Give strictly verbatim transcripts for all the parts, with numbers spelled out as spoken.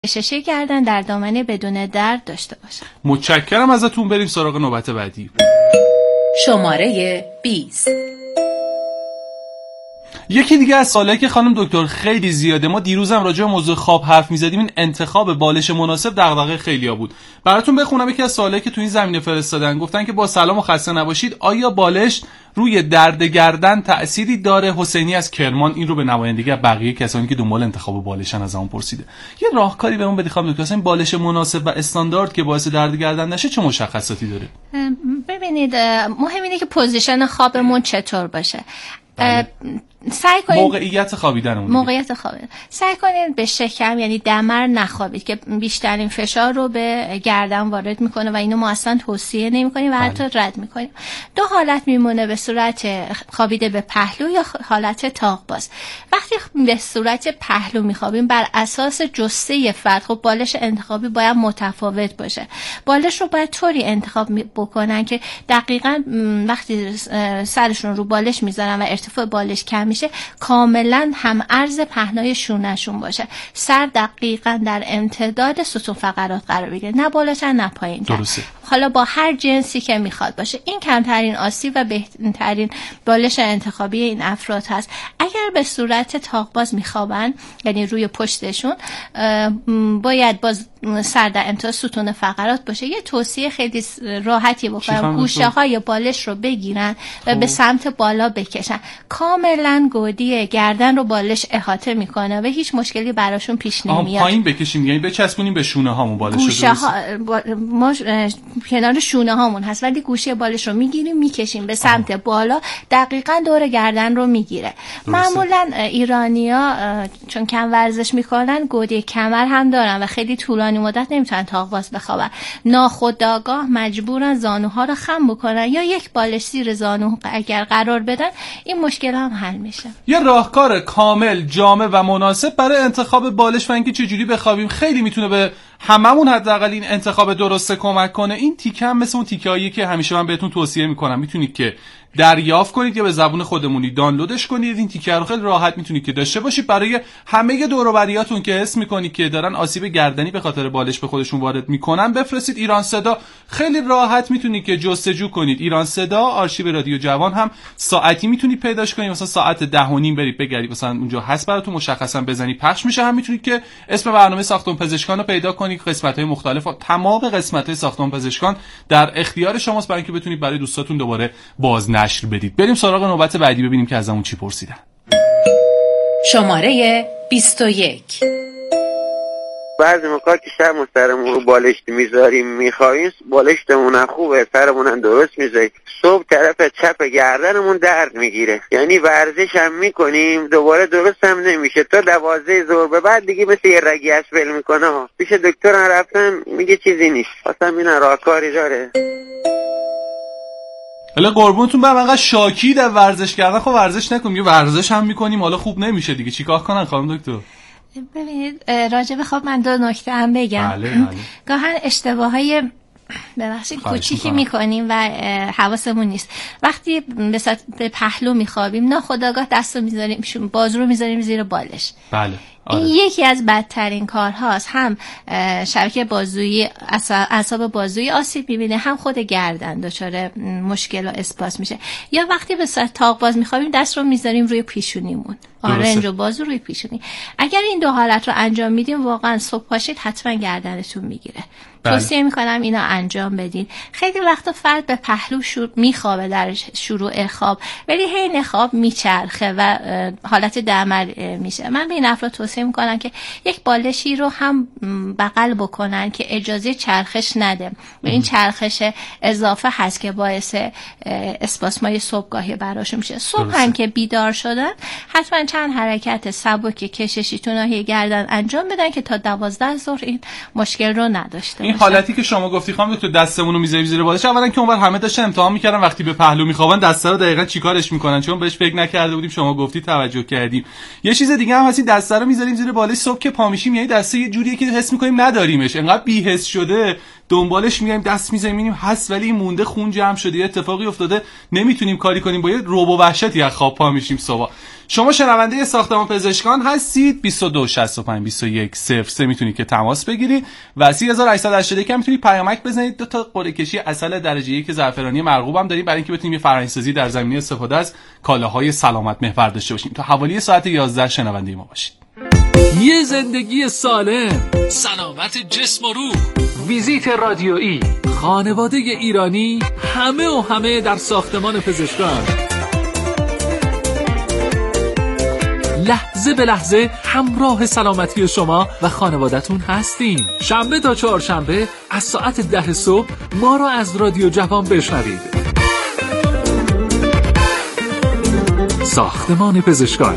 کشش گردن در دامنه بدون درد داشته باشن. متشکرم ازتون. بریم سراغ نوبت بعدی. شماره بیست. یکی دیگه از سوالایی که خانم دکتر خیلی زیاده، ما دیروزم راجع به موضوع خواب حرف می‌زدیم، این انتخاب بالش مناسب دغدغه خیلیا بود. براتون بخونم یکی از سوالایی که تو این زمینه فرستادن. گفتن که با سلام و خسته نباشید، آیا بالش روی درد گردن تأثیری داره؟ حسینی از کرمان این رو به نمایندگی بقیه کسانی که دنبال انتخاب بالشن از اون پرسیده. یه راهکاری بهمون بدید خانم دکتر، این بالش مناسب و استاندارد که باعث درد گردن نشه چه مشخصاتی داره؟ ببینید مهم اینه که پوزیشن خوابمون چطور باشه. بله. سعی کنید موقعیت خوابیدنمون موقعیت خوابیدن سعی کنید به شکم یعنی دمر نخوابید که بیشترین فشار رو به گردن وارد میکنه و اینو ما اصلا توصیه نمیکنیم و بله. حتی رد میکنیم. دو حالت میمونه، به صورت خوابیده به پهلو یا حالت تاق باز. وقتی به صورت پهلو میخوابیم بر اساس جثه فرد خب بالش انتخابی باید متفاوت باشه. بالش رو باید طوری انتخاب بکنن که دقیقاً وقتی سرشون رو بالش میذارن و ارتفاع بالش کم میشه کاملا هم عرض پهنای شونهشون باشه، سر دقیقاً در امتداد ستون فقرات قرار بگیره، نه بالاتر نه پایین‌تر. درسته. حالا با هر جنسی که میخواد باشه. این کمترین آسیب و بهترین بالش انتخابی این افراد هست. اگر به صورت تاق‌باز میخوابن یعنی روی پشتشون، باید باز سر در امتداد ستون فقرات باشه. یه توصیه خیلی راحتی بکنم، گوشه های بالش رو بگیرن و به سمت بالا بکشن. کاملا گودی گردن رو بالش احاطه میکنه و هیچ مشکلی براشون پیش نمیاد. پایین بکشیم یعنی بچسبونیم به شونه هامون بالش رو. گوشه ها با... ما کنار شونه هامون هست ولی گوشه بالش رو میگیریم میکشیم به سمت آه. بالا، دقیقاً دور گردن رو میگیره. معمولا ایرانیا چون کم ورزش میکنن گودی کمر هم دارن و خیلی طولانی مدت نمیتونن تاق‌باز بخوابن. ناخودآگاه مجبورن زانوها رو خم بکنن یا یک بالش زیر زانو اگر قرار بدن این مشکل هم حل میشه. یه راهکار کامل، جامع و مناسب برای انتخاب بالش و اینکه چجوری بخوابیم خیلی میتونه به هممون حداقل این انتخاب درسته کمک کنه. این تیکه هم مثل اون تیکه‌هایی که همیشه من بهتون توصیه میکنم، میتونید که دریافت کنید یا به زبون خودمونی دانلودش کنید. این تیکه رو خیلی راحت میتونید که داشته باشید برای همه دور و بریاتون که حس میکنید که دارن آسیب گردنی به خاطر بالش به خودشون وارد میکنن. بفرستید ایران صدا، خیلی راحت میتونید که جستجو کنید. ایران صدا، آرشیو رادیو جوان هم ساعتی میتونید پیداش کنید، مثلا ساعت ده و نیم برید بگردید مثلا اونجا هست براتون مشخصا بزنید پخش میشه. هم میتونید که اسم برنامه ساختمان پزشکان رو پیدا کنید، قسمت‌های مختلف و تمام قسمت‌های ساختمان پزشکان در اختیار شماست برای اینکه بتونید برای دوستاتون دوباره بازنشر بدید. بریم سراغ نوبت بعدی ببینیم که از همون چی پرسیدن. شماره بیست و یک. بعضی موقع که شب سرمون رو بالشت میذاریم میخواییم بالشتمون خوبه سرمون درست میذاریم، صبح طرف چپ گردنمون درد میگیره، یعنی ورزش هم میکنیم دوباره درست هم نمیشه تا دوازده ظهر به بعد دیگه مثل یه رگی اسفل میکنه. پیش دکتر هم رفتم میگه چیزی نیست، اصلا این راهکاری داره. حالا قربونتون برم انقدر شاکی در ورزش کردن، خب ورزش نکنیم، یه ورزش هم میکنیم حالا خوب نمیشه دیگه، چیکار کنن خانم دکتر؟ ببینید راجع به خواب من دو نکته هم بگم. بله بله. گاهن اشتباههای ببخشید کوچیکی میکنیم و حواسمون نیست. وقتی به پهلو میخوابیم ناخودآگاه دست رو میذاریم، بازو رو میذاریم زیر بالش. بله. این آره. یکی از بدترین کارهاست. هم شبکه بازویی، اعصاب بازویی آسیب میبینه، هم خود گردن دچار مشکل و اسپاس میشه. یا وقتی به صورت تاق باز میخوابیم دست رو میذاریم روی پیشونیمون، آرنج و بازو روی پیشونی. اگر این دو حالت رو انجام میدیم واقعا صبح پاشید حتما گردنتون میگیره. توصیه میکنم اینا انجام بدین. خیلی وقتا فرد به پهلو شروع میخوابه در شروع خواب ولی حین خواب میچرخه و حالت دمر میشه. من به این افراد توصیه میکنم که یک بالشی رو هم بغل بکنن که اجازه چرخش نده و این چرخش اضافه هست که باعث اسپاسمای صبحگاهی براشون میشه. صبح هم که بیدار شدن حتما چند حرکت سبک کششی تو ناحیه گردن انجام بدن که تا دوازده ظهر این مشکل رو نداشته. این حالتی که شما گفتی خانم دکتر دستمون رو میذاریم زیر بالش، اولا که اونور همه داشتن امتحان میکردن وقتی به پهلو میخوابن دستا رو دقیقاً چیکارش میکنن، چون بهش فکر نکرده بودیم شما گفتی توجه کردیم. یه چیز دیگه هم هست، دستا رو میذاریم زیر بالش صبح که پا میشیم، یعنی دسته یه جوریه که حس میکنیم نداریمش، انقدر بی‌حس شده دنبالش میایم دست میزنیم میبینیم هست ولی مونده، خون جمع شده، اتفاقی افتاده، نمیتونیم کاری کنیم، با یه رعب و وحشتی از خواب پا میشیم صبح. شما شنونده ساختمان پزشکان هستید. بیست و دو شصت و پنج بیست و یک صفر سه میتونید که تماس بگیرید و سه هزار و هشتصد و هشتاد و یک میتونید پیامک بزنید. دو تا قرعه کشی عسل درجه یک زعفرانی مرغوب هم داریم برای اینکه بتونیم یه فرآیندسازی در زمینه استفاده از کالاهای سلامت محور داشته باشیم. تا حوالی ساعت یازده شنونده ما باشید. یه زندگی سالم، سلامت جسم و روح، ویزیت رادیویی، خانواده ایرانی، همه و همه در ساختمان پزشکان. لحظه به لحظه همراه سلامتی شما و خانوادتون هستیم. شنبه تا چهارشنبه از ساعت ده صبح ما را از رادیو جوان بشنوید. ساختمان پزشکان.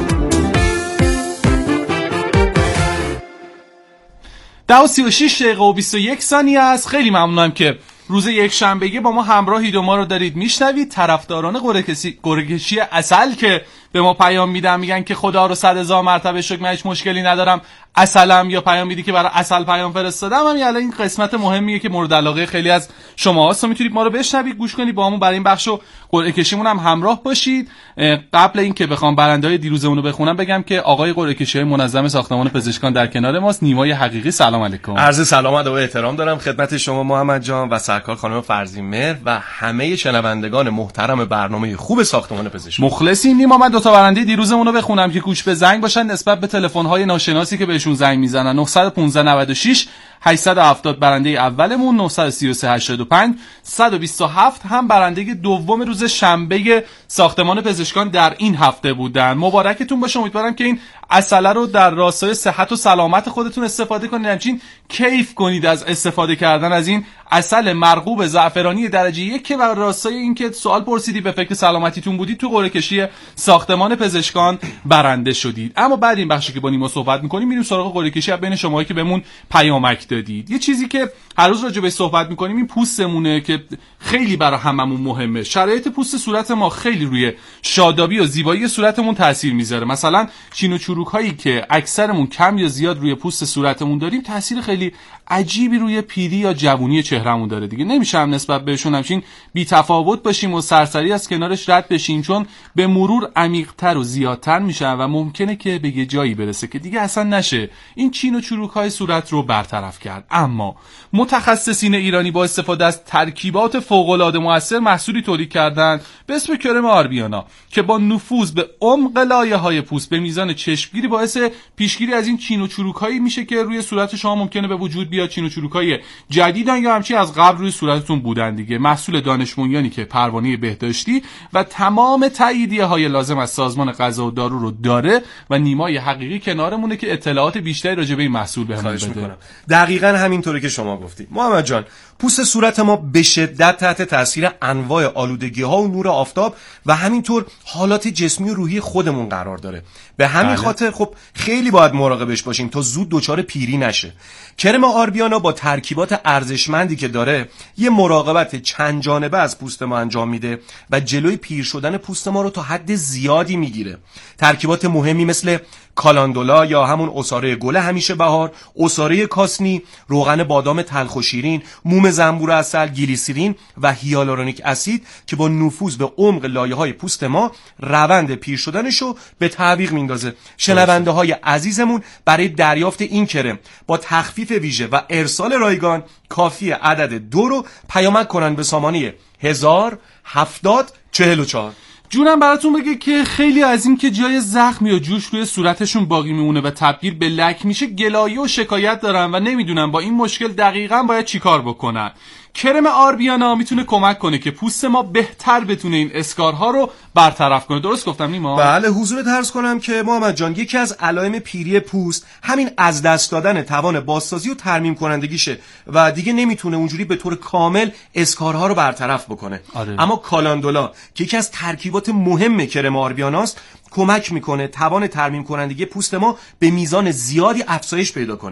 ده و سی و شش دقیقه و بیست و یک ثانیه است. خیلی ممنونم که روز یک شنبهگی با ما همراهید و ما رو دارید میشنوید. طرفداران قرعه کشی عسل که به ما پیام میدن میگن که خدا رو صد هزار مرتبه شکر، من هیچ مشکلی ندارم، عسلم، یا پیام میدی که برای عسل پیام فرستادم، هم یعنی این قسمت مهمیه که مورد علاقه خیلی از شما هست. میتونید ما رو بشنوید، گوش کنید، با همون برای این بخش و قرعه کشیمون هم همراه باشید. قبل اینکه بخوام برنده‌های دیروزمون رو بخونم بگم که آقای قرعه کشی‌های منظم ساختمان پزشکان در کنار ماست. نیمای حقیقی، سلام علیکم. عرض سلام و احترام دارم خدمت شما محمد جان و سرکار خانم فرزین مهر و همه شنوندگان محترم برنامه خوب ساختمان پزشکان. مخلصیم. نیما من دو تا برنده دیروزمون رو بخونم که گوش به زنگ باشن نسبت به تلفن‌های ناشناسی که بهشون زنگ میزنن. نه یک پنج نود و شش هشتصد و هفتاد برنده اولمون، نه سه سه هشتاد و پنج صد و بیست و هفت هم برنده دوم روز شنبه ساختمان پزشکان در این هفته بودن. مبارکتون باشه. امیدوارم که این عسله رو در راستای صحت و سلامت خودتون استفاده کنید، همچنین کیف کنید از استفاده کردن از این عسل مرغوب زعفرانی درجه یک که بر راستای اینکه سوال پرسیدی به فکر سلامتیتون بودید تو قرعه کشی ساختمان پزشکان برنده شدید. اما بعد این بخشی که با نیما صحبت می‌کنیم میریم سراغ قرعه کشی بین شماهایی که بهمون پیامک دادید. یه چیزی که هر روز راجع بهش صحبت می‌کنیم این پوستمونه که خیلی برای هممون مهمه. شرایط پوست صورت ما خیلی روی شادابی و زیبایی صورتمون تاثیر میذاره. مثلا چین و چروک‌هایی که اکثرمون کم یا زیاد روی پوست صورتمون داریم تاثیر خیلی عجیبی روی پیری یا جوونی چهرهمون داره دیگه. نمیشه هم نسبت بهشون همچین بی تفاوت باشیم و سرسری از کنارش رد بشیم، چون به مرور عمیق‌تر و زیادتر میشن و ممکنه که به یه جایی برسه که دیگه اصلا نشه این چین و چروک‌های صورت رو برطرف کرد. اما متخصصین ایرانی با استفاده از ترکیبات فوق‌العاده مؤثر محصولی تولید کردن به اسم کرم آربیانا که با نفوذ به عمق لایه‌های پوست به میزان چشمگیری باعث پیشگیری از این چین و چروک‌هایی میشه که روی صورت شما ممکنه به وجود بیاد. چین و چروک‌های جدیدن یا همچی از قبل روی صورتتون بودن دیگه. محصول دانش بنیانی که پروانه بهداشتی و تمام تاییدیه‌های لازم از سازمان غذا و دارو رو داره و نیمای حقیقی کنارمونه که اطلاعات بیشتری راجع به این محصول بهمون بده. دقیقاً همینطوره که شما گفتی محمد جان. پوست صورت ما به شدت تحت تاثیر انواع آلودگی‌ها و نور آفتاب و همینطور حالات جسمی و روحی خودمون قرار داره. به همین بله. خاطر خب خیلی باید مراقبش باشیم تا زود دچار پیری نشه. کرم آربیانا با ترکیبات ارزشمندی که داره یه مراقبت چند جانبه از پوست ما انجام میده و جلوی پیر شدن پوست ما رو تا حد زیادی میگیره. ترکیبات مهمی مثل کالاندولا یا همون عصاره گل همیشه بهار، عصاره کاسنی، روغن بادام تلخ و شیرین، موم زنبور عسل، گلیسرین و هیالورونیک اسید که با نفوذ به عمق لایه‌های پوست ما روند پیر شدنشو به تعویق میندازه. شنونده های عزیزمون برای دریافت این کرم با تخفیف ویژه و ارسال رایگان کافی عدد دو رو پیامک کنن به سامانه هزار هفتاد چهل و چهار. جونم براتون بگه که خیلی از این که جای زخم یا جوش روی صورتشون باقی میمونه و تبدیل به لک میشه گلایه و شکایت دارن و نمیدونن با این مشکل دقیقاً باید چیکار بکنن. کرم آربیانا میتونه کمک کنه که پوست ما بهتر بتونه این اسکارها رو برطرف کنه. درست گفتم نیما؟ بله حضورت عرض کنم که محمد جان یکی از علائم پیری پوست همین از دست دادن توان بازسازی و ترمیم کنندگیشه و دیگه نمیتونه اونجوری به طور کامل اسکارها رو برطرف بکنه. آره. اما کالاندولا که یکی از ترکیبات مهم کرم آربیاناست کمک میکنه توان ترمیم کنندگی پوست ما به میزان زیادی افزایش پیدا کنه.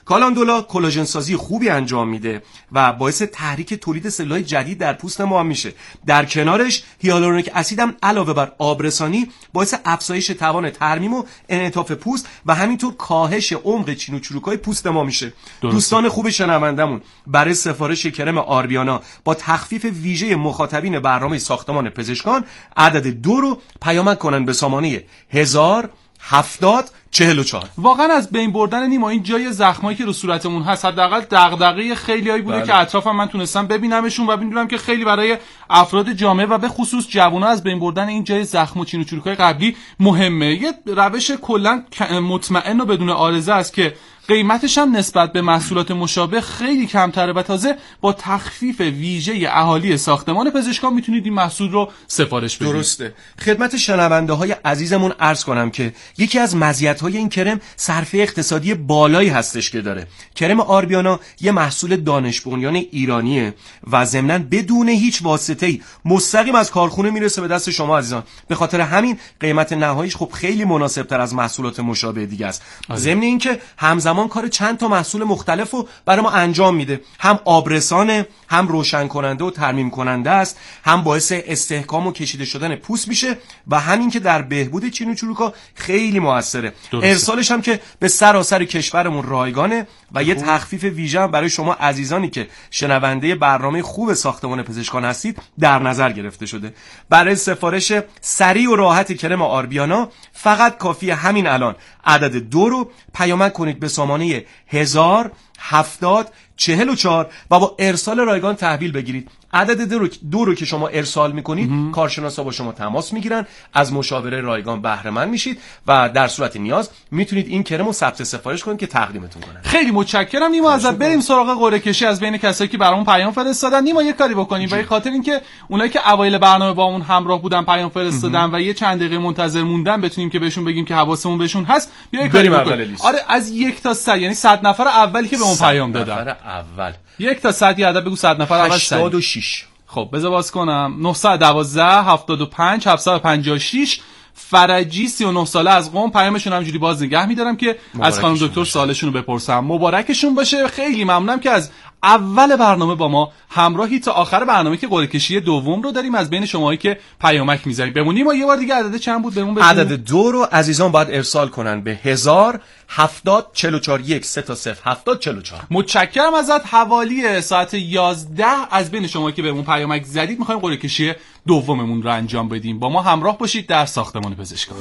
کالاندولا کلاژن سازی خوبی انجام میده و باعث تحریک تولید سلول‌های جدید در پوست ما هم میشه. در کنارش هیالورونیک اسید هم علاوه بر آبرسانی باعث افزایش توان ترمیم و انعطاف پوست و همینطور کاهش عمق چین و چروک‌های پوست ما میشه. درسته. دوستان خوب شنوندمون، برای سفارش کرم آربیانا با تخفیف ویژه مخاطبین برنامه ساختمان پزشکان عدد دو رو پیامک کنن به سامانه هزار هفتاد چهل و چهار. واقعا از بین بردن نیما این جای زخمایی که رو صورتمون هست حداقل دغدغه خیلیایی بوده بله. که اطرافم من تونستم ببینمشون و ببینم که خیلی برای افراد جامعه و به خصوص جوونا از بین بردن این جای زخم و چین و چروک‌های قبلی مهمه. یه روش کلا مطمئن و بدون عارضه است که قیمتش هم نسبت به محصولات مشابه خیلی کمتره و تازه با تخفیف ویژه اهالی ساختمان پزشکان میتونید این محصول رو سفارش بدید. درسته. خدمت شنونده های عزیزمون عرض کنم که یکی از مزیت‌های این کرم صرفه اقتصادی بالایی هستش که داره. کرم آربیانا یه محصول دانش بنیان ایرانیه و ضمناً بدون هیچ واسطه‌ای مستقیم از کارخونه میرسه به دست شما عزیزان. به خاطر همین قیمت نهاییش خب خیلی مناسب‌تر از محصولات مشابه دیگه است. ضمن اینکه همزمان کار چند تا محصول مختلف رو برای ما انجام میده. هم آبرسانه، هم روشن کننده و ترمیم کننده است، هم باعث استحکام و کشیده شدن پوست میشه و همین که در بهبود چین و چروک‌ها خیلی موثره. ارسالش هم که به سراسر کشورمون رایگانه و یه تخفیف ویژه هم برای شما عزیزانی که شنونده برنامه خوب ساختمان پزشکان هستید در نظر گرفته شده. برای سفارش سریع و راحت کرم آربیانا فقط کافیه همین الان عدد دو رو پیامک کنید به سامانه هزار هفتاد چهل و چهار و با ارسال رایگان تحویل بگیرید. عدد دو رو, دو رو که شما ارسال میکنید کارشناسا با شما تماس میگیرن، از مشاوره رایگان بهره مند میشید و در صورت نیاز میتونید این کرم رو ثبت سفارش کنید که تقدیمتون کنن. خیلی متشکرم نیما ازت. بریم سراغ قرعه کشی از بین کسایی که برامون پیام فرستادن. نیما یه کاری بکنیم برای خاطر اینکه اونایی که اوایل برنامه با اون همراه بودن پیام فرستادن و یه چند دقیقه منتظر موندن بتونیم که بهشون بگیم که حواسمون بهشون هست. بیا یه کاری بکنیم. آره از یک تا صد، یعنی صد نفر اولی که به اون پیام دادن. نفر اول یک تا صد یه عدد بگو. صد نفر اول هشتاد و شش. خب بذار باز کنم. نه یک دو هفتاد و پنج هفتصد و پنجاه و شش. فرجی سی و نه ساله از قم. پیامشون همینجوری باز نگه می‌دارم که از خانم دکتر سوالشون رو بپرسم. مبارکشون باشه. خیلی ممنونم که از اول برنامه با ما همراهی تا آخر برنامه که قرعه کشی دوم رو داریم از بین شماهایی که پیامک می‌ذارید. بمونیم ما یه بار دیگه عدد چند بود بهمون بگید. عدد دو رو عزیزان باید ارسال کنن به هزار هفتاد چهل و چهار یک سه تا صفر هفتاد چهل و چهار. متشکرم ازت. حوالی ساعت یازده از بین شما که بهمون پیامک زدید می‌خوایم قرعه کشی دوممون رو انجام بدیم. با ما همراه باشید در ساختمان پزشکان.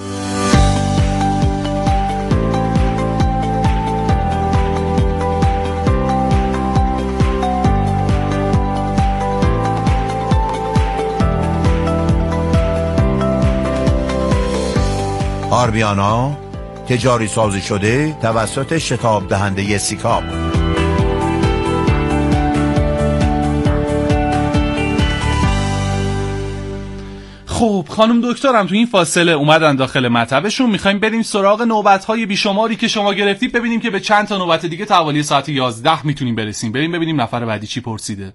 آربیانا تجاری سازی شده توسط شتاب دهنده سیکاب. خب خانم دکترم تو این فاصله اومدن داخل مطبشون. میخوایم بریم سراغ نوبت‌های بیشماری که شما گرفتید، ببینیم که به چند تا نوبت دیگه تا حوالی ساعت یازده میتونیم برسیم. بریم ببینیم نفر بعدی چی پرسیده.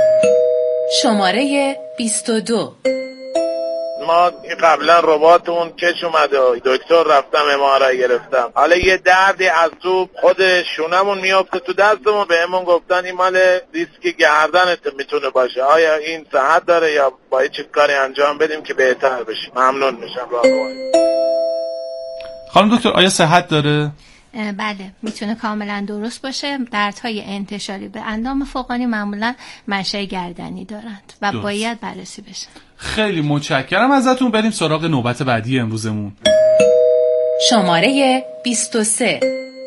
شماره بیست و دو. ما قبلا رباتمون کش اومده، دکتر رفتم ام آر آی گرفتم، حالا یه دردی از تو خود شونمون میافته تو دستمون، بهمون گفتن این مال دیسک گردنت میتونه باشه. آیا این صحت داره یا باید چه کاری انجام بدیم که بهتر بشیم؟ ممنون میشم. راهنمایی. خانم دکتر آیا صحت داره؟ بله میتونه کاملا درست باشه. دردهای انتشاری به اندام فوقانی معمولا منشأ گردنی دارند و درست. باید بررسی بشه. خیلی متشکرم ازتون. بریم سراغ نوبت بعدی امروزمون. شماره بیست و سه.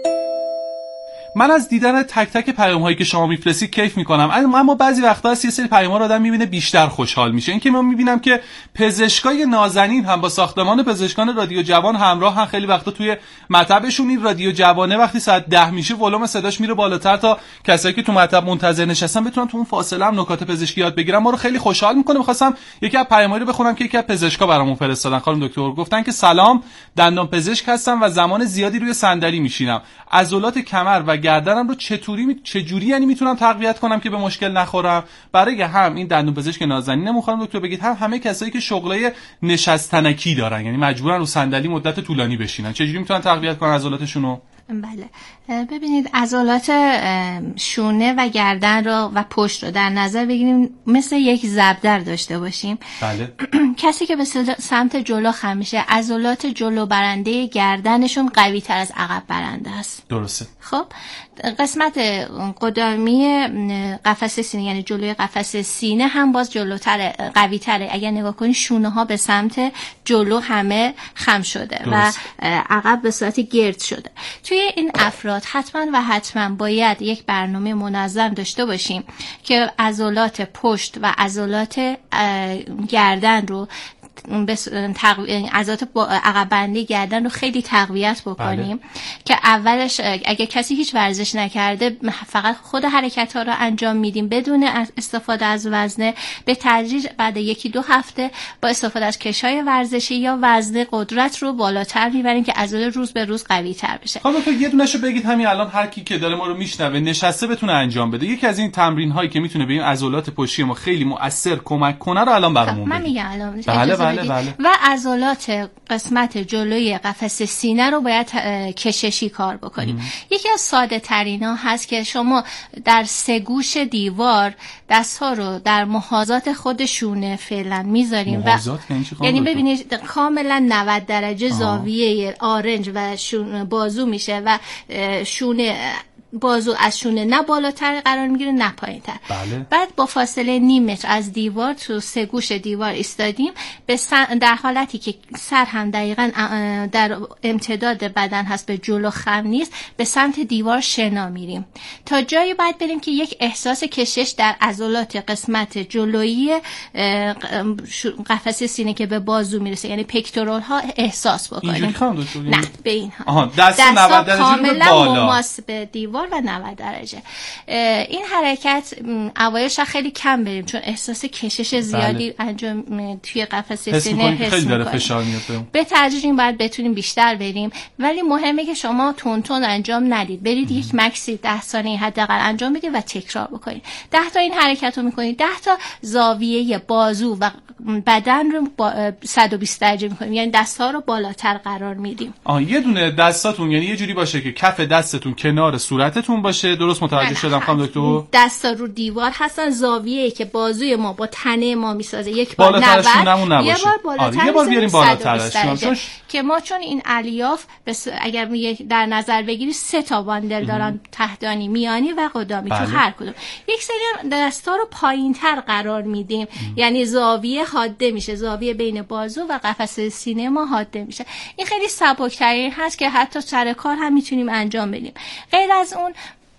من از دیدن تک تک پیام هایی که شما میفرستید کیف میکنم، اما بعضی وقتا هست یه سری پیام ها رو آدم میبینه بیشتر خوشحال میشه. این که من میبینم که پزشکای نازنین هم با ساختمان پزشکان رادیو جوان همراه هم. خیلی وقتا توی مطبشون این رادیو جوانه وقتی ساعت ده میشه ولوم صداش میره بالاتر تا کسایی که تو مطب منتظر نشستن بتونن تو اون فاصله هم نکات پزشکی یاد بگیرن. ما رو خیلی خوشحال میکنه. می‌خواستم یکی از پیامایی رو بخونم که یکی از پزشکا برامون فرستادن. خانم دکتر گفتن که سلام، دندان پزشک هستم و زمان زیادی روی صندلی میشینم. عضلات کمر و گردنم رو چطوری می... چجوری یعنی میتونم تقویت کنم که به مشکل نخورم؟ برای هم این دندون پزشک نازنین نمیخوام دکتر بگید، هم همه کسایی که شغلای نشستنکی دارن، یعنی مجبورن رو صندلی مدت طولانی بشینن، چجوری میتونن تقویت کنن عضلاتشون رو؟ بله، ببینید عضلات شونه و گردن رو و پشت رو در نظر بگیریم مثل یک زبدر داشته باشیم. بله. کسی که به سمت جلو خم میشه، عضلات جلو برنده گردنشون قوی تر از عقب برنده است. درسته. خب قسمت قدامی قفسه سینه، یعنی جلوی قفسه سینه هم باز جلوتر، قوی تره. اگر نگاه کنید شونه ها به سمت جلو همه خم شده درست. و عقب به صورت گرد شده. توی این افراد حتما و حتما باید یک برنامه منظم داشته باشیم که عضلات پشت و عضلات گردن رو تقو... عضلات عقب بندی گردن رو خیلی تقویت بکنیم. بله. که اولش اگه کسی هیچ ورزش نکرده فقط خود حرکت ها رو انجام میدیم بدون استفاده از وزنه، به تدریج بعد یکی دو هفته با استفاده از کشای ورزشی یا وزن قدرت رو بالاتر میبریم که عضله روز به روز قوی تر بشه. خب تو یه دونهشو بگید همین الان هر کی که داره ما رو میشنوه نشسته بتونه انجام بده. یکی از این تمرین هایی که میتونه به این عضلات پشتی ما خیلی مؤثر کمک کنه رو الان برامون بگید. من میگم الان. بله بله بله. و عضلات قسمت جلوی قفسه سینه رو باید کششی کار بکنیم. ام. یکی از ساده ترین ها هست که شما در سه گوش دیوار دست ها رو در محاذات خود شونه فعلا میذاریم و یعنی ببینید کاملا نود درجه زاویه آرنج و شونه بازو میشه و شونه بازو از شونه نه بالاتر قرار میگیره نه پایین‌تر. بله. بعد با فاصله نیم متر از دیوار تو سه گوش دیوار ایستادیم، به در حالتی که سر هم دقیقاً در امتداد بدن هست، به جلو خم نیست، به سمت دیوار شنا میریم تا جایی باید بریم که یک احساس کشش در عضلات قسمت جلویی قفسه سینه که به بازو میرسه، یعنی پکتورال ها احساس بکنیم. نه به این ها. آها دست نود درجه رو به بالا مماس به دیوار و نود درجه. این حرکت اوایلش خیلی کم بریم چون احساس کشش زیادی بله. انجام توی قفسه سینه حس خیلی داره فشار میاد. به تدریج این باید بتونیم بیشتر بریم، ولی مهمه که شما تون تون انجام ندید. برید یک مکسی ده ثانیه حداقل انجام بدید و تکرار بکنید. ده تا این حرکت رو میکنید، ده تا زاویه بازو و بدن رو با صد و بیست درجه میکنیم، یعنی دست‌ها رو بالاتر قرار میدیم. آ یه دونه دستاتون یعنی یه جوری باشه که کف دستتون کنار صورتتون باشه. درست متوجه شدم خانم دکتر؟ دستا رو دیوار هستن، زاویه‌ای که بازوی ما با تنه ما میسازه یک بار نود، یه بار بالاتر یه بار بیاریم بالاتر چون که ما چون این الیاف بس... اگر در نظر بگیری سه تا باندل دارن، تحتانی، میانی و قدامی. بله. تو هر کدوم یک سری دستا رو پایین‌تر قرار میدیم، یعنی زاویه حاده میشه، زاویه بین بازو و قفسه سینه ما حاده میشه. این خیلی سبک‌ترین هست که حتی سر کار هم میتونیم انجام بدیم. غیر از اون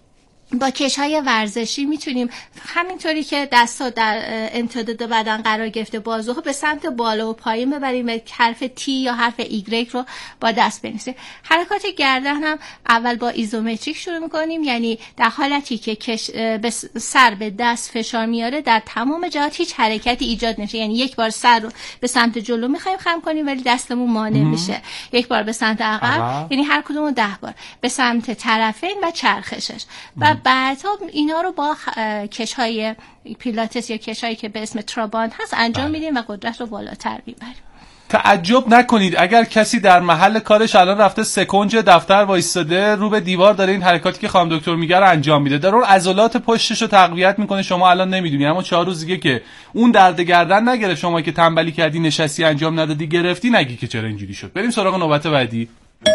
با کش‌های ورزشی میتونیم همینطوری که دستا در امتداد بدن قرار گرفته بازوها به سمت بالا و پایین ببریم، به حرف تی یا حرف ایگرگ رو با دست بنویسیم. حرکات گردن هم اول با ایزومتریک شروع میکنیم، یعنی در حالتی که کش به سر به دست فشار میاره در تمام جهات هیچ حرکتی ایجاد نمیشه، یعنی یک بار سر رو به سمت جلو میخوایم خم کنیم ولی دستمون مانع میشه، یک بار به سمت عقب، یعنی هر کدوم رو ده بار به سمت طرفین و چرخشش. و بعدها اینا رو با کش‌های پیلاتس یا کش‌هایی که به اسم ترابان هست انجام میدیم و قدرت رو بالاتر میبریم. تعجب نکنید اگر کسی در محل کارش الان رفته سکنج دفتر وایستاده رو به دیوار داره این حرکاتی که خانم دکتر میگه رو انجام میده، داره اون عضلات پشتش رو تقویت میکنه. شما الان نمیدونی، اما چهار روز دیگه که اون درد گردن نگرفت، شما که تنبلی کردی نشستی انجام ندادی گرفتی، نگی که چرا اینجوری شد. بریم سراغ نوبت بعدی.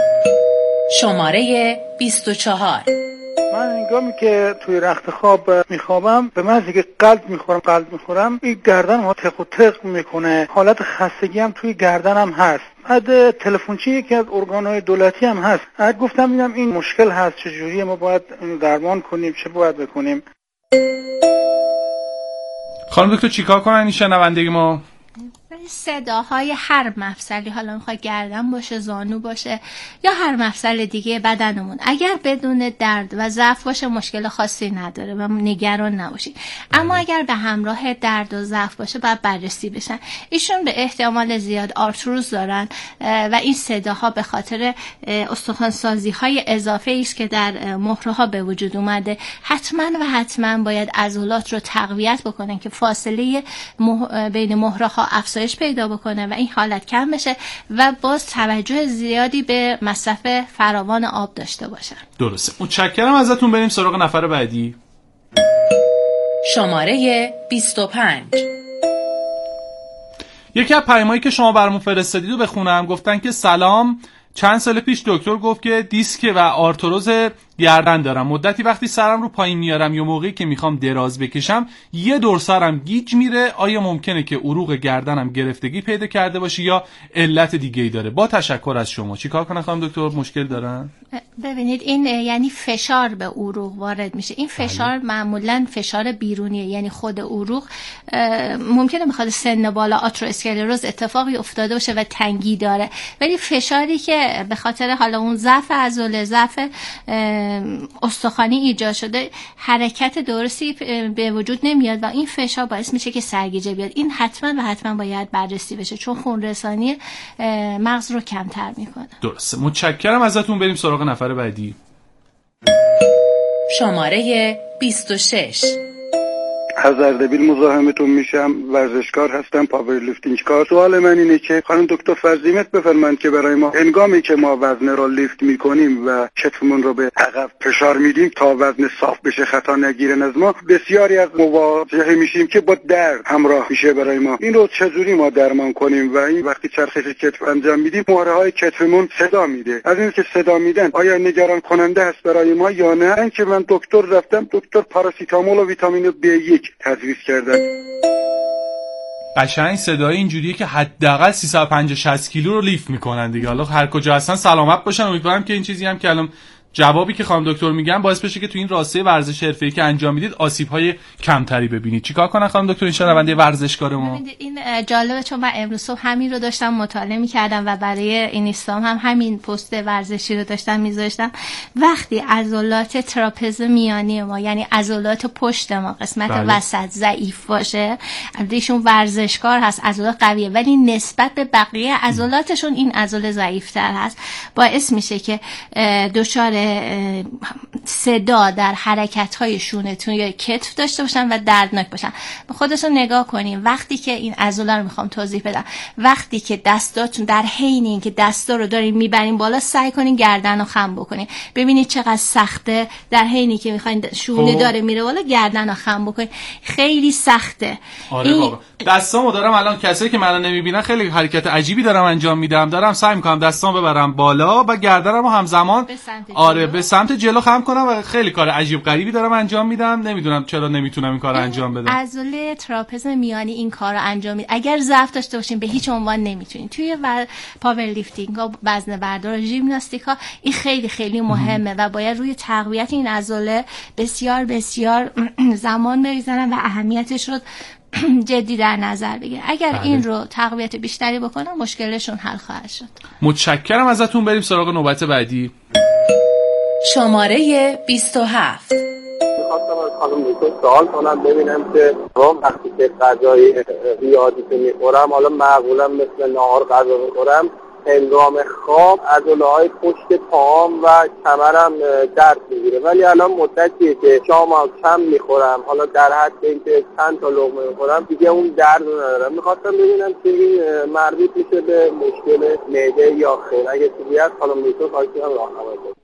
شماره بیست و چهار. من هنگامی که توی رخت خواب میخوابم به محضی که قلب میخورم قلب میخورم این گردنم ها تق و تق میکنه، حالت خستگی هم توی گردنم هست. بعد تلفنچی یکی از ارگان‌های دولتی هم هست. بعد گفتم میگم این مشکل هست، چجوری ما باید درمان کنیم، چه باید بکنیم؟ خانم دکتر چیکار کنن این شنونده ما؟ صداهای هر مفصلی، حالا میخواد گردن باشه، زانو باشه یا هر مفصل دیگه بدنمون، اگر بدون درد و ضعف باشه مشکل خاصی نداره و نگران نباشید. اما اگر به همراه درد و ضعف باشه باید بررسی بشن. ایشون به احتمال زیاد آرتروز دارن و این صداها به خاطر استخوان‌سازی های اضافه است که در مهره‌ها به وجود اومده. حتما و حتما باید عضلات رو تقویت بکنن که فاصله مه... بین مهره‌ها افزایش افزایش پیدا بکنه و این حالت کم بشه و باز توجه زیادی به مصرف فراوان آب داشته باشن. درسته. متشکرم ازتون. بریم سراغ نفر بعدی. شماره بیست و پنج. یکی از پیامایی که شما برامون فرستادید رو بخونم. گفتن که سلام، چند سال پیش دکتر گفت که دیسک و آرتروز گردن دارم. مدتی وقتی سرم رو پایین میارم یا موقعی که میخوام دراز بکشم یه دور سرم گیج میره. آیا ممکنه که عروق گردنم گرفتگی پیدا کرده باشه یا علت دیگه‌ای داره؟ با تشکر از شما. چیکار کنم خانم دکتر؟ مشکل دارن؟ ببینید این یعنی فشار به عروق وارد میشه. این فشار معمولا فشار بیرونیه، یعنی خود عروق ممکنه بخاطر سن بالا آترواسکلروز اتفاقی افتاده باشه و تنگی داره، ولی فشاری که به خاطر حالا اون ضعف عضله، ضعف استخوانی ایجاد شده، حرکت درستی به وجود نمیاد و این فشار باعث میشه که سرگیجه بیاد. این حتما و حتما باید بررسی بشه چون خونرسانی مغز رو کمتر میکنه. درسته. متشکرم ازتون. بریم سراغ نفر بعدی. شماره بیست و شش. از اردبیل مزاحمتون میشم، ورزشکار هستم، پاور لیفتینگ کار. سوال من اینه که خانم دکتر فرضیمت بفرمایند که برای ما هنگامی که ما وزن رو لیفت میکنیم و کتفمون رو به عقب فشار میدیم تا وزن صاف بشه، خطا نگیرن از ما، بسیاری از مواجهه میشیم که با درد همراه میشه برای ما. این رو چجوری ما درمان کنیم؟ و این وقتی چرخش کتف انجام میدیم مهره های کتفمون صدا میده. از این که صدا میدن آیا نگران کننده هست برای ما یا نه؟ اینکه من دکتر رفتم، دکتر پاراسیتامول و ویتامین بی یک تجویز کردن. قشنگ صدای اینجوریه که حداقل سیصد و پنجاه شصت کیلو رو لیفت میکنن دیگه. حالا هر کجا هستن سلامت باشن. امیدوارم که این چیزی هم که الان جوابی که خانم دکتر میگن باعث بشه که تو این راسته ورزش حرفه‌ای که انجام میدید آسیب‌های کمتری ببینید. چیکار کنن خانم دکتر این شنونده ورزشکار ما؟ این جالبه چون من امروز صبح همین رو داشتم مطالعه می‌کردم و برای اینستام هم همین پست ورزشی رو داشتم می‌ذاشتم. وقتی عضلات تراپز میانی ما یعنی عضلات پشت ما قسمت بله. وسط ضعیف باشه، ایشون ورزشکار هست، عضلات قویه ولی نسبت به بقیه عضلاتشون این عضله ضعیف‌تر هست، باعث میشه که دچار صدا در حرکت‌های شونتون یا کتف داشته باشن و دردناک باشن. به خودتون نگاه کنین وقتی که این عضله رو میخوام توضیح بدم، وقتی که دستاتون در حین این که دستا رو دارین میبرین بالا، سعی کنین گردن رو خم بکنین. ببینید چقدر سخته در حینی که میخواین شونه داره میره بالا گردن رو خم بکنین. خیلی سخته. آره این... بابا دستامو دارم الان، کسایی که منو نمیبینن خیلی حرکت عجیبی دارم انجام میدم، دارم سعی میکنم دستامو ببرم بالا و گردنمو همزمان آره به سمت جلو خم کنم و خیلی کار عجیب غریبی دارم انجام میدم. نمیدونم چرا نمیتونم این کارو انجام بدم. عضله تراپز میانی این کارو انجام میده. اگر ضعف داشته باشین به هیچ عنوان نمیتونین. توی و... پاور لیفتینگ ها، وزنه بردار، ژیمناستیک ها این خیلی خیلی مهمه و باید روی تقویت این عضله بسیار بسیار زمان بگذارن و اهمیتش رو جدی در نظر بگیرن. اگر بله. این رو تقویت بیشتری بکنن مشکلشون حل خواهد شد. متشکرم ازتون. بریم سراغ نوبت بعدی. شماره بیست و هفت. میخواستم از خانم دکتر سوال کنم ببینم که روم وقتی که غذای زیادی که میخورم، حالا معمولا مثل نهار غذا میخورم، هنگام خواب عضله‌های پشت پاهم و کمرم درد میگیره، ولی الان مدتیه که شام کم میخورم، حالا در حد اینکه چند تا لقمه میخورم دیگه اون درد رو ندارم. میخواستم ببینم که این مربوط میشه به مشکل معده یا خیر. اگه چیزی هست خانم دکتر خواهش می‌کنم راهنمایی کنید.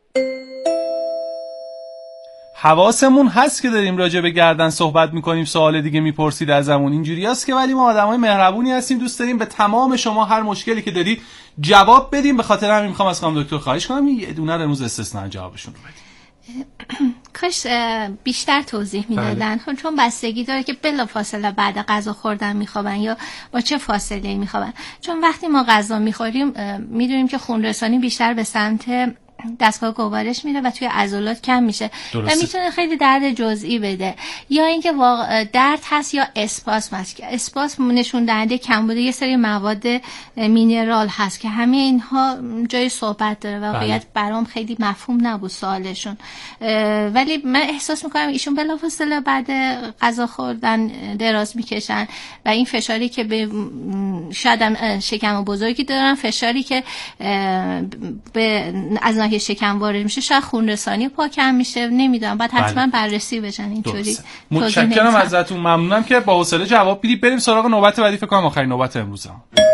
حواسمون هست که داریم راجع به گردن صحبت میکنیم، سوال دیگه میپرسید ازمون. اینجوری هست که ولی ما آدمای مهربونی هستیم، دوست داریم به تمام شما هر مشکلی که دارید جواب بدیم. به خاطر همین میخوام از خانم دکتر خواهش کنم یه دونه رو امروز استثنا جوابشون رو بدیم. کاش بیشتر توضیح میدادن بله. چون بستگی داره که بلافاصله بعد غذا خوردن میخوابن یا با چه فاصله میخوابن. چون وقتی ما غذا میخوریم میدونیم که خونرسانی بیشتر به سمت دستگاه گوارش میره و توی عضلات کم میشه درسته. و میتونه خیلی درد جزئی بده، یا اینکه واقع درد هست یا اسپاسم هست که اسپاسم نشون دهنده کمبود یه سری مواد مینرال هست که همه اینها جای صحبت داره. واقعیت برام خیلی مفهوم نبود سوالشون، ولی من احساس میکنم ایشون بلافاصله بعد غذا خوردن دراز میکشن و این فشاری که به شاید شکم بزرگی دارن، فشاری که به از ماه شکم وارد میشه شاید خونرسانی پا کم میشه، نمیدونم، بعد حتما بله. بررسی بشن اینطوری. متشکرم ازتون، ممنونم که با حوصله جواب بدید. بریم سراغ نوبت بعدی، فکر کنم آخرین نوبت امروزه.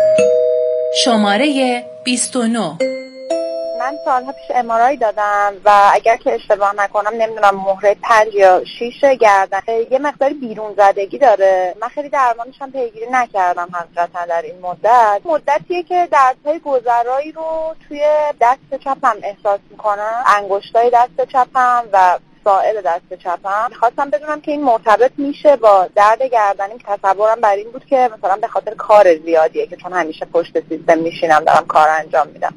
شماره بیست و نه. من سالها پیش ام آر آی دادم و اگر که اشتباه نکنم نمیدونم مهره پنج یا شیش گردن یه مقداری بیرون زدگی داره. من خیلی درمانش هم پیگیری نکردم حقیقتا در این مدت. مدتیه که دردهای گذرایی رو توی دست چپم احساس میکنم، انگشتای دست چپم و ساعد دست چپم. خواستم بدونم که این مرتبط میشه با درد گردنی که تصورم بر این بود که مثلا به خاطر کار زیادیه که چون همیشه پشت سیستم میشینم دارم کار انجام میدم.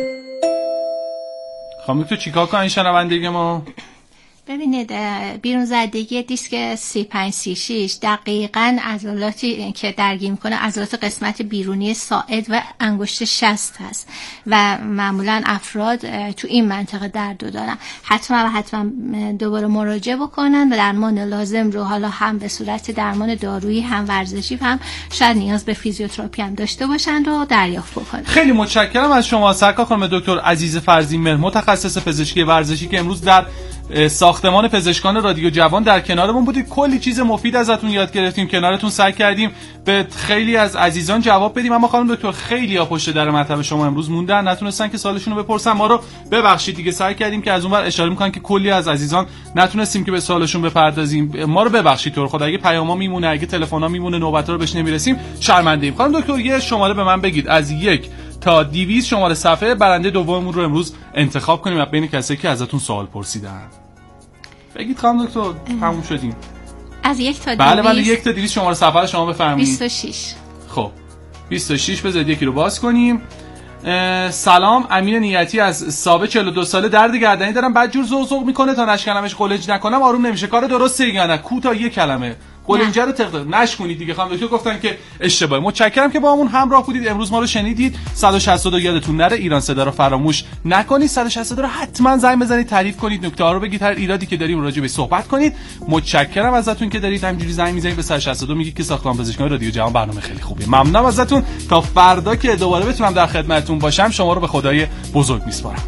خانم تو چیکار کنین شنونده ما؟ ببینید بیرون زدگی دیسک سی پنج سی شش دقیقاً عضلاتی که درگیر میکنه عضلات قسمت بیرونی ساعد و انگشت شست هست و معمولاً افراد تو این منطقه درد دارن. حتما و حتما دوباره مراجعه بکنن و درمان لازم رو حالا هم به صورت درمان دارویی هم ورزشی هم شاید نیاز به فیزیوتراپی هم داشته باشن رو دریافت بکنن. خیلی متشکرم از شما سرکار خانم دکتر عزیز فرزین مهر، متخصص پزشکی ورزشی که امروز در ساختمان پزشکان رادیو جوان در کنارمون بودید. کلی چیز مفید ازتون یاد گرفتیم، کنارتون سعی کردیم به خیلی از عزیزان جواب بدیم، اما خانم دکتر خیلی ها پشت در مطب شما امروز موندن، نتونستن که سوالشون رو بپرسن. ما رو ببخشید دیگه، سعی کردیم که از اونور اشاره میکنن که کلی از عزیزان نتونستیم که به سوالشون بپردازیم. ما رو ببخشید تو خدا، اگه پیاما میمونه، اگه تلفن‌ها میمونه، نوبت‌ها رو بهش نمیرسیم، شرمنده ایم. خانم دکتر یه شماره به من بگید از یک تا دویست شماره صفحه برنده دوممون رو امروز انتخاب کنیم از بین کسایی که ازتون سوال پرسیدن. بگید خانم دکتر، تموم شدیم. از یک تا دویست. بله بله یک تا دویست شماره صفحه رو شما بفرمایید. بیست و شش. خب بیست و شش بذارید یکی رو باز کنیم. سلام، امین نیتی از سابه چهل و دو ساله، درد گردنی دارم، بعد جور زوزوق میکنه تا نشکنمش قلنج نکنم آروم نمیشه. کار درسته یا نه؟ کوتاه یک کلمه قلنجه رو تقدر نشکنید دیگه. خانم دکتر گفتن که اشتباهه. متشکرم که با همون همراه بودید، امروز ما رو شنیدید. صد و شصت و دو یادتون نره، ایران صدا رو فراموش نکنید. صد و شصت و دو رو حتما زنگ بزنید، تعریف کنید، نکته ها رو بگید، هر ایرادی که داریم راجع به صحبت کنید. متشکرم ازتون که دارید همینجوری زنگ میزنید به صد و شصت و دو میگید که ساختمان پزشکی رادیو جوان برنامه خیلی خوبیه. ممنونم ازتون. تا فردا که دوباره بتونم در خدمتتون باشم، شما رو به خدای بزرگ میسپارم.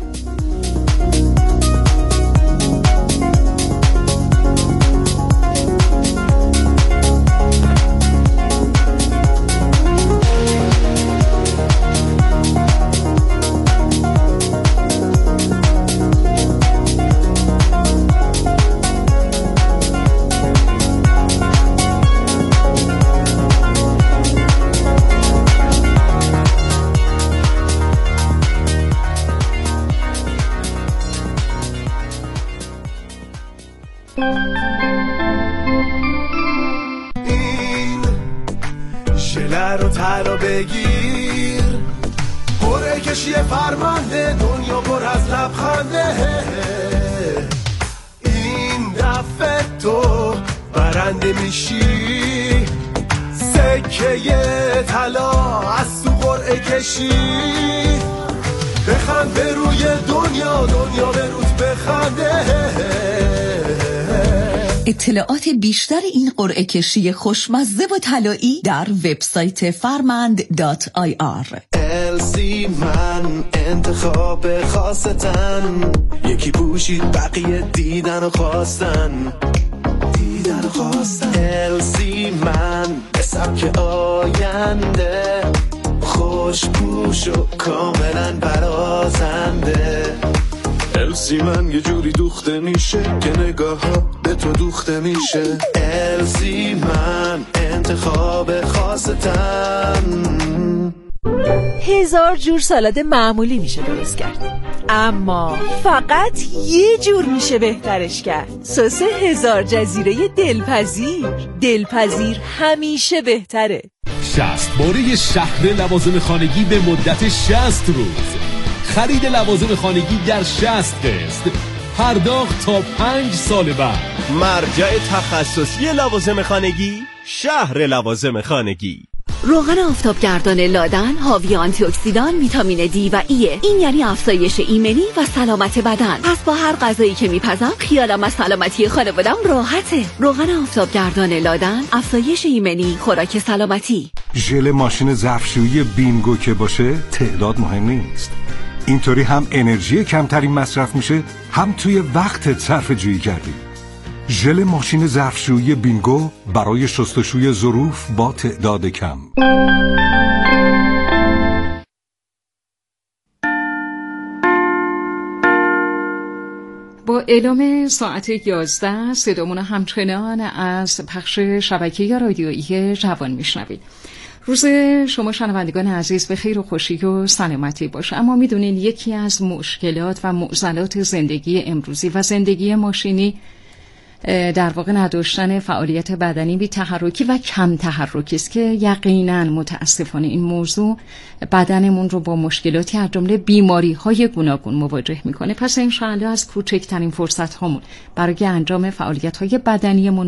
بگیر قرعه کشی فرمانده، دنیا پر از لبخنده. این دفعه تو برنده میشی، سکه طلا از تو قرعه کشی. بخند به روی دنیا، دنیا به روت بخنده. اطلاعات بیشتر این قرعه کشی خوشمزه و طلایی در وبسایت فرمند دات آی آر. السی من انتخاب خاصتن، یکی پوشید بقیه دیدن و خواستن، دیدن و خواستن. السی من به سبک آینده، خوش پوش و کاملا برازنده. السی من یه جوری دوخته میشه که نگاه ها به تو دوخته میشه. السی من انتخاب خاصتن. هزار جور سالاد معمولی میشه درست کرد، اما فقط یه جور میشه بهترش کرد. سس هزار جزیره دلپذیر. دلپذیر همیشه بهتره. شصت باره شهر لوازم خانگی به مدت شصت روز. خرید لوازم خانگی در شصت قسط، پرداخت تا پنج سال بعد. مرجع تخصصی لوازم خانگی، شهر لوازم خانگی. روغن آفتابگردان لادن حاوی آنتی اکسیدان، ویتامین دی و ایه. این یعنی افزایش ایمنی و سلامت بدن. پس با هر غذایی که میپزم خیالم از سلامتی خانوادم راحته. روغن آفتابگردان لادن، افزایش ایمنی، خوراک سلامتی. ژل ماشین ظرفشویی بینگو که باشه تعداد مهم نیست، اینطوری هم انرژی کمتری مصرف میشه، هم توی وقت صرف جویی کردی. ژل ماشین ظرفشویی بینگو برای شستشوی ظروف با تعداد کم. با اعلام ساعت یازده صدامون همچنان از پخش شبکه رادیویی جوان میشنوید. روز شما شنوندگان عزیز به خیر و خوشی و سلامتی باشه. اما میدونین یکی از مشکلات و معضلات زندگی امروزی و زندگی ماشینی در واقع نداشتن فعالیت بدنی بی تحرکی و کم تحرکی است که یقینا متاسفانه این موضوع بدنمون رو با مشکلاتی از جمله بیماری‌های گوناگون مواجه میکنه. پس انشاءالله از کوچکترین فرصت هامون برای انجام فعالیت‌های بدنیمون